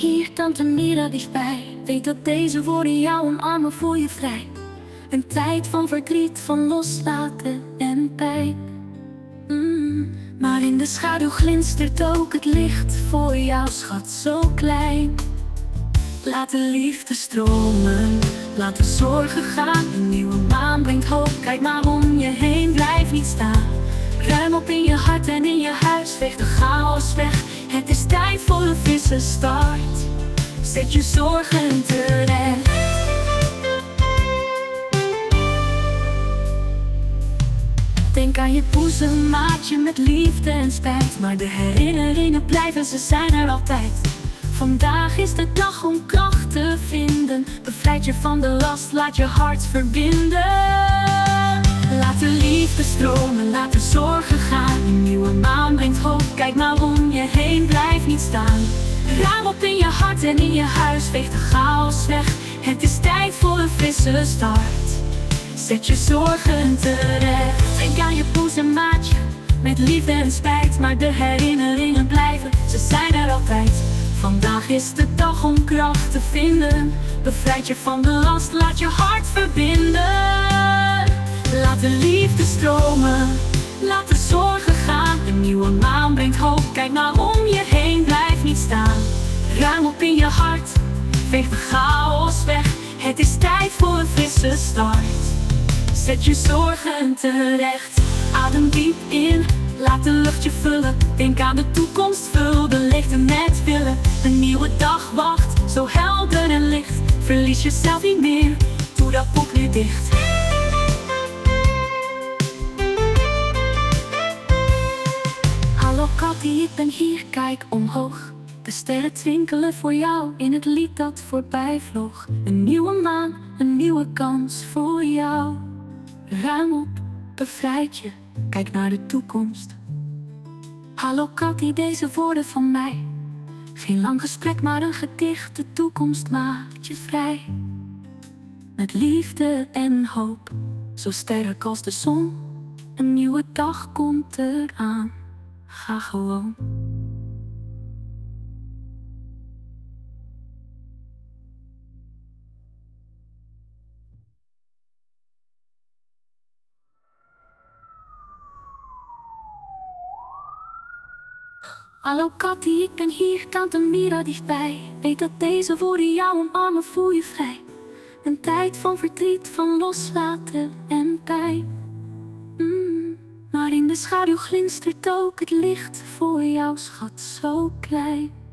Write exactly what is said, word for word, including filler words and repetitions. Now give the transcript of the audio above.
hier, tante Mira dichtbij. Weet dat deze woorden jou omarmen, voel je vrij. Een tijd van verdriet, van loslaten en pijn. mm. Maar in de schaduw glinstert ook het licht voor jou, schat, zo klein. Laat de liefde stromen, laat de zorgen gaan. Een nieuwe maan brengt hoop, kijk maar om je heen, blijf niet staan. Ruim op in je hart en in je huis, veeg de chaos weg. Het is tijd voor een frisse start. Zet je zorgen terecht. Denk aan je boezemmaatje met liefde en spijt. Maar de herinneringen blijven, ze zijn er altijd. Vandaag is de dag om kracht te vinden. Bevrijd je van de last, laat je hart verbinden. Laat de liefde stromen, laat de zorgen gaan. Een nieuwe maan brengt hoop, kijk maar om je heen, blijf niet staan. Ruim op in je hart en in je huis, veeg de chaos weg. Het is tijd voor een frisse start. Zet je zorgen terecht. Denk aan je boezemmaatje met liefde en spijt. Maar de herinneringen blijven, ze zijn er altijd. Vandaag is de dag om kracht te vinden. Bevrijd je van de last, laat je hart verbinden. Laat de liefde stromen, laat de zorgen gaan. Een nieuwe maan brengt hoop, kijk maar om je heen, blijf niet staan. Ruim op in je hart, veeg de chaos weg. Het is tijd voor een frisse start. Zet je zorgen terecht. Adem diep in, laat de lucht je vullen. Denk aan de toekomst, vul de leegte met willen. Een nieuwe dag wacht, zo helder en licht. Verlies jezelf niet meer, doe dat boek nu dicht. Hallo Katty, ik ben hier, kijk omhoog. De sterren twinkelen voor jou in het lied dat voorbij vloog. Een nieuwe maan, een nieuwe kans voor jou. Ruim op, bevrijd je, kijk naar de toekomst. Hallo Katty, deze woorden van mij. Geen lang gesprek, maar een gedicht. De toekomst maakt je vrij. Met liefde en hoop, zo sterk als de zon. Een nieuwe dag komt eraan, ga gewoon. Hallo Katty, ik ben hier, tante Mira dichtbij. Weet dat deze woorden jou omarmen, voel je vrij. Een tijd van verdriet, van loslaten en pijn. mm. Maar in de schaduw glinstert ook het licht voor jou, schat, zo klein.